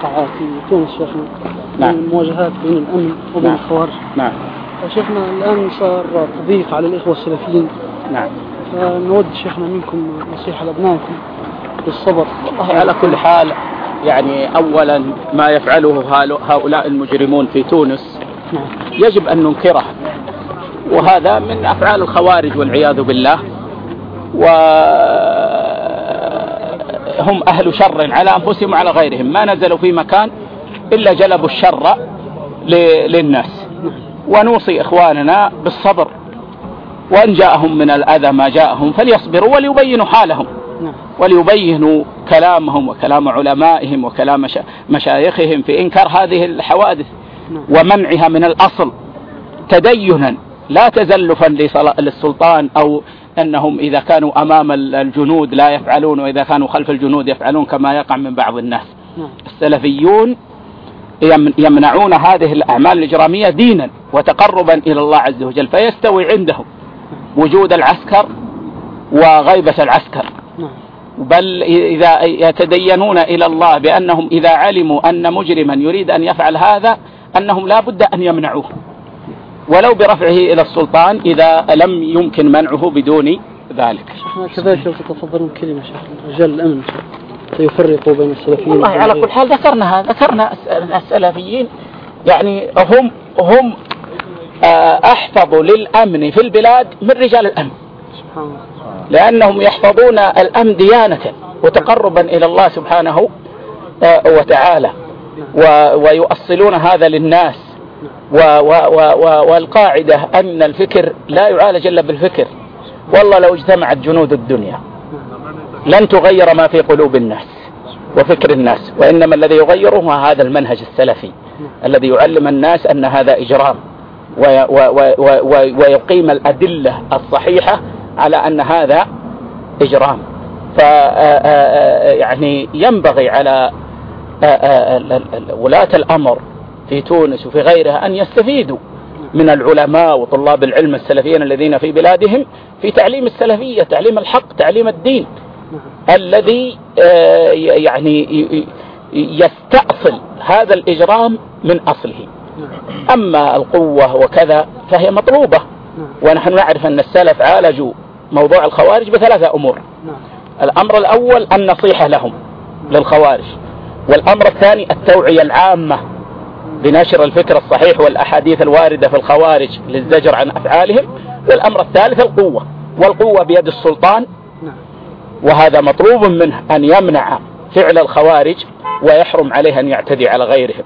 وقع في تونس شيخنا. نعم. المواجهات بين الأمن وبين نعم. الخوارج. نعم. شيخنا الآن صار تضييق على الإخوة السلفيين. نعم. فنود شيخنا منكم نصيحة لأبنائكم بالصبر. والله على كل حال يعني أولا ما يفعله هؤلاء المجرمون في تونس يجب أن ننكره، وهذا من أفعال الخوارج والعياذ بالله، وهم أهل شر على أنفسهم وعلى غيرهم، ما نزلوا في مكان إلا جلبوا الشر للناس. ونوصي إخواننا بالصبر، وأن جاءهم من الأذى ما جاءهم فليصبروا وليبينوا حالهم، وليبينوا كلامهم وكلام علمائهم وكلام مشايخهم في إنكار هذه الحوادث ومنعها من الأصل تدينا لا تزلفا للسلطان، أو أنهم إذا كانوا أمام الجنود لا يفعلون وإذا كانوا خلف الجنود يفعلون كما يقع من بعض الناس. السلفيون يمنعون هذه الأعمال الإجرامية دينا وتقربا إلى الله عز وجل، فيستوي عندهم وجود العسكر وغيبة العسكر، بل إذا يتدينون إلى الله بأنهم إذا علموا أن مجرما يريد أن يفعل هذا أنهم لا بد أن يمنعوه ولو برفعه إلى السلطان إذا لم يمكن منعه بدون ذلك. كذلك لو تتفضلون كلمة شيخ رجال الأمن سيفرقوا بين السلفيين. والله على كل حال ذكرنا السلفيين يعني هم أحفظوا للأمن في البلاد من رجال الأمن، لأنهم يحفظون الأمن ديانة وتقربا إلى الله سبحانه وتعالى، ويؤصلون هذا للناس. والقاعدة أن الفكر لا يعالج إلا بالفكر، والله لو اجتمعت جنود الدنيا لن تغير ما في قلوب الناس وفكر الناس، وإنما الذي يغيره هو هذا المنهج السلفي الذي يعلم الناس أن هذا إجرام، ويقيم الأدلة الصحيحة على أن هذا إجرام. يعني ينبغي على ولاة الأمر في تونس وفي غيرها أن يستفيدوا من العلماء وطلاب العلم السلفيين الذين في بلادهم في تعليم السلفية، تعليم الحق، تعليم الدين الذي يعني يستأصل هذا الإجرام من أصله. أما القوة وكذا فهي مطلوبة، ونحن نعرف أن السلف عالجوا موضوع الخوارج بثلاثة أمور. الأمر الأول النصيحة لهم للخوارج، والأمر الثاني التوعية العامة بنشر الفكر الصحيح والأحاديث الواردة في الخوارج للزجر عن أفعالهم، والأمر الثالث القوة، والقوة بيد السلطان، وهذا مطلوب منه أن يمنع فعل الخوارج ويحرم عليه أن يعتدي على غيرهم.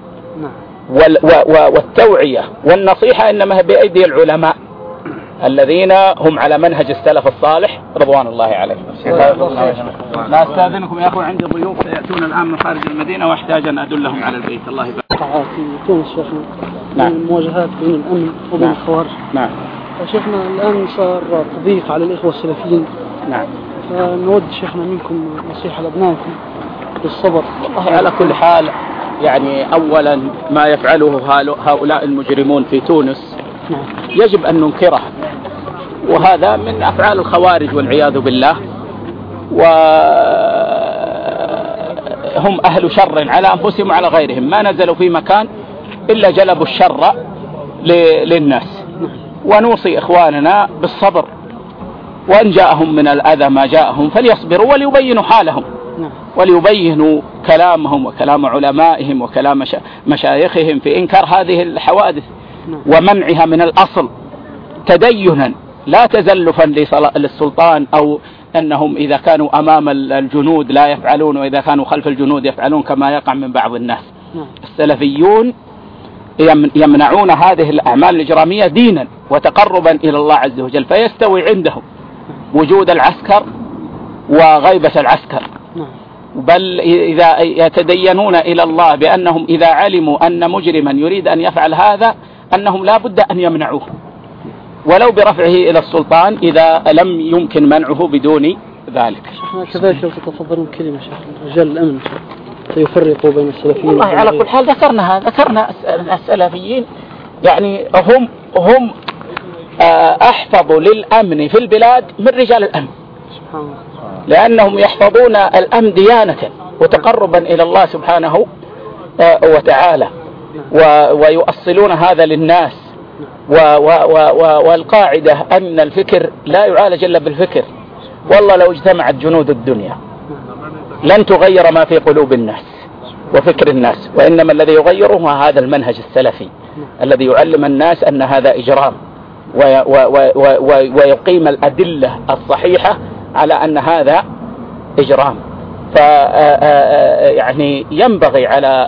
والتوعية والنصيحة إنما بأيدي العلماء الذين هم على منهج السلف الصالح رضوان الله عليهم. لا أستاذنكم يا أخوة، عندي ضيوف سيأتون الآن من خارج المدينة وأحتاج أن أدلهم على البيت. الله يبارك. في تونس شيخنا. المواجهات بين الأمن وبين الخوارج. شيخنا الآن صار تضييق على الإخوة السلفيين. فنود شيخنا منكم نصيحة لأبنائكم بالصبر. والله على كل حال يعني أولا ما يفعله هؤلاء المجرمون في تونس يجب أن ننكره، وهذا من أفعال الخوارج والعياذ بالله، وهم أهل شر على أنفسهم وعلى غيرهم، ما نزلوا في مكان إلا جلبوا الشر للناس. ونوصي إخواننا بالصبر، وأن جاءهم من الأذى ما جاءهم فليصبروا وليبينوا حالهم، وليبينوا كلامهم وكلام علمائهم وكلام مشايخهم في إنكار هذه الحوادث ومنعها من الأصل تدينا لا تزلفا للسلطان، أو أنهم إذا كانوا أمام الجنود لا يفعلون وإذا كانوا خلف الجنود يفعلون كما يقع من بعض الناس. السلفيون يمنعون هذه الأعمال الإجرامية دينا وتقربا إلى الله عز وجل، فيستوي عندهم وجود العسكر وغيبة العسكر، بل إذا يتدينون إلى الله بأنهم إذا علموا أن مجرما يريد أن يفعل هذا أنهم لا بد أن يمنعوه ولو برفعه إلى السلطان إذا لم يمكن منعه بدون ذلك. كذلك لو تتفضلون كلمة شيخ رجال الأمن سيفرقوا بين السلفيين. والله على كل حال ذكرنا السلفيين يعني هم أحفظوا للأمن في البلاد من رجال الأمن، لأنهم يحفظون الأمن ديانة وتقربا إلى الله سبحانه وتعالى ويؤصلون هذا للناس. والقاعدة أن الفكر لا يعالج إلا بالفكر. والله لو اجتمعت جنود الدنيا لن تغير ما في قلوب الناس وفكر الناس، وإنما الذي يغيره هذا المنهج السلفي الذي يعلم الناس أن هذا إجرام ويقيم الأدلة الصحيحة على أن هذا إجرام. يعني ينبغي على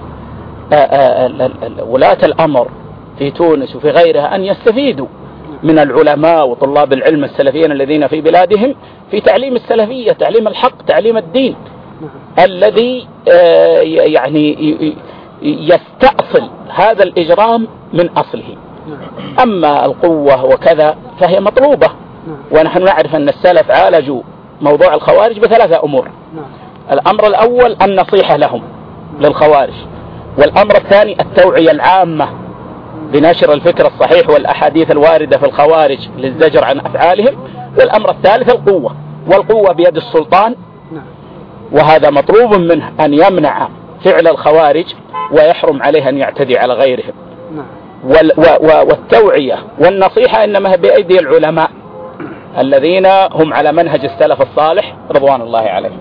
ولاة الأمر في تونس وفي غيرها أن يستفيدوا من العلماء وطلاب العلم السلفيين الذين في بلادهم في تعليم السلفية، تعليم الحق، تعليم الدين الذي يعني يستأصل هذا الإجرام من أصله. أما القوة وكذا فهي مطلوبة، ونحن نعرف أن السلف عالجوا موضوع الخوارج بثلاثة أمور. الأمر الأول النصيحة لهم للخوارج، والأمر الثاني التوعية العامة بنشر الفكر الصحيح والأحاديث الواردة في الخوارج للزجر عن أفعالهم، والأمر الثالث القوة، والقوة بيد السلطان، وهذا مطلوب منه أن يمنع فعل الخوارج ويحرم عليه أن يعتدي على غيرهم. والتوعية والنصيحة إنما بأيدي العلماء الذين هم على منهج السلف الصالح رضوان الله عليهم.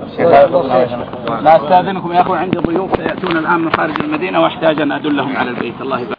لا أستاذنكم يا أخوة، عندي ضيوف سيأتون الآن من خارج المدينة واحتاج أن أدلهم على البيت. الله يبارك.